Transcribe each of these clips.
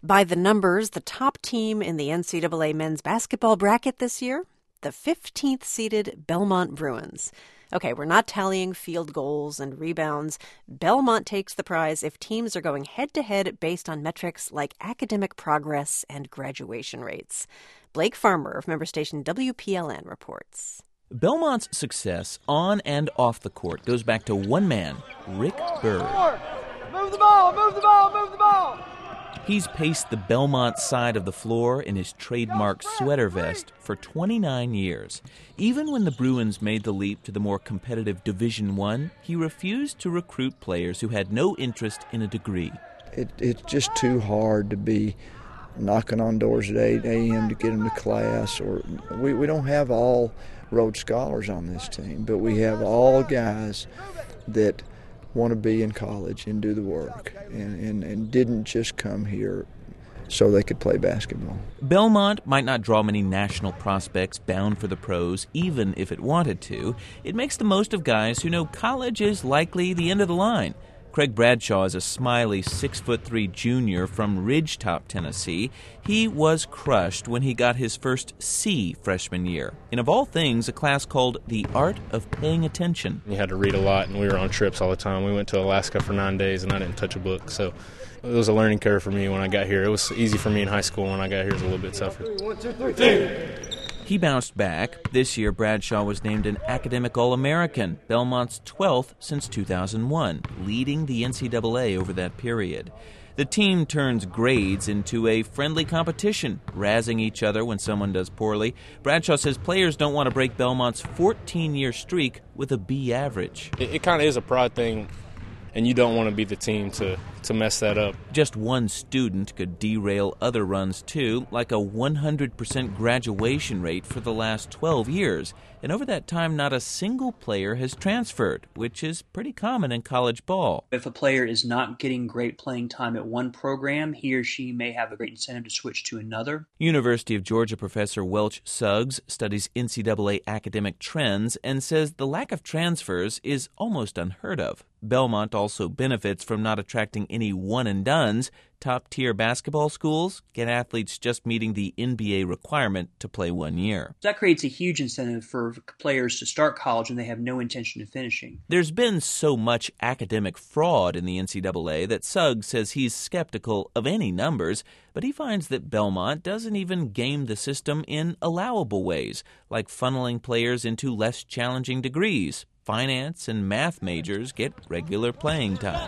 By the numbers, the top team in the NCAA men's basketball bracket this year, the 15th-seeded Belmont Bruins. Okay, we're not tallying field goals and rebounds. Belmont takes the prize if teams are going head-to-head based on metrics like academic progress and graduation rates. Blake Farmer of member station WPLN reports. Belmont's success on and off the court goes back to one man, Rick Byrd. Move the ball, move the ball, move the ball! He's paced the Belmont side of the floor in his trademark sweater vest for 29 years. Even when the Bruins made the leap to the more competitive Division I, he refused to recruit players who had no interest in a degree. It's just too hard to be knocking on doors at 8 a.m. to get them to class. Or we don't have all Rhodes Scholars on this team, but we have all guys that want to be in college and do the work and didn't just come here so they could play basketball. Belmont might not draw many national prospects bound for the pros, even if it wanted to. It makes the most of guys who know college is likely the end of the line. Craig Bradshaw is a smiley 6'3" junior from Ridgetop, Tennessee. He was crushed when he got his first C freshman year in, of all things, a class called The Art of Paying Attention. You had to read a lot, and we were on trips all the time. We went to Alaska for 9 days, and I didn't touch a book. So it was a learning curve for me when I got here. It was easy for me in high school. When I got here, it was a little bit tougher. 1, 2, 3. He bounced back. This year, Bradshaw was named an Academic All-American, Belmont's 12th since 2001, leading the NCAA over that period. The team turns grades into a friendly competition, razzing each other when someone does poorly. Bradshaw says players don't want to break Belmont's 14-year streak with a B average. It kind of is a pride thing, and you don't want to be the team to mess that up. Just one student could derail other runs, too, like a 100% graduation rate for the last 12 years. And over that time, not a single player has transferred, which is pretty common in college ball. If a player is not getting great playing time at one program, he or she may have a great incentive to switch to another. University of Georgia professor Welch Suggs studies NCAA academic trends and says the lack of transfers is almost unheard of. Belmont also benefits from not attracting any one-and-dones. Top-tier basketball schools get athletes just meeting the NBA requirement to play 1 year. That creates a huge incentive for players to start college when they have no intention of finishing. There's been so much academic fraud in the NCAA that Suggs says he's skeptical of any numbers, but he finds that Belmont doesn't even game the system in allowable ways, like funneling players into less challenging degrees. Finance and math majors get regular playing time.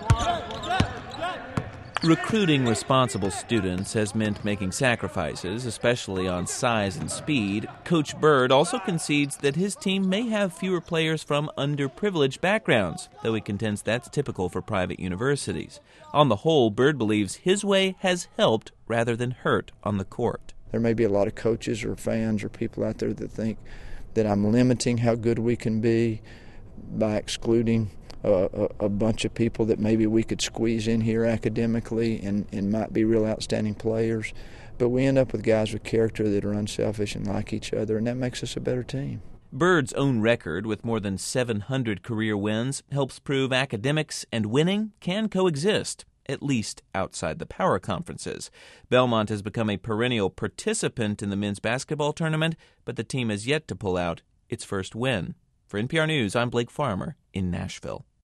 Recruiting responsible students has meant making sacrifices, especially on size and speed. Coach Byrd also concedes that his team may have fewer players from underprivileged backgrounds, though he contends that's typical for private universities. On the whole, Byrd believes his way has helped rather than hurt on the court. There may be a lot of coaches or fans or people out there that think that I'm limiting how good we can be by excluding a bunch of people that maybe we could squeeze in here academically and might be real outstanding players. But we end up with guys with character that are unselfish and like each other, and that makes us a better team. Byrd's own record, with more than 700 career wins, helps prove academics and winning can coexist, at least outside the power conferences. Belmont has become a perennial participant in the men's basketball tournament, but the team has yet to pull out its first win. For NPR News, I'm Blake Farmer in Nashville.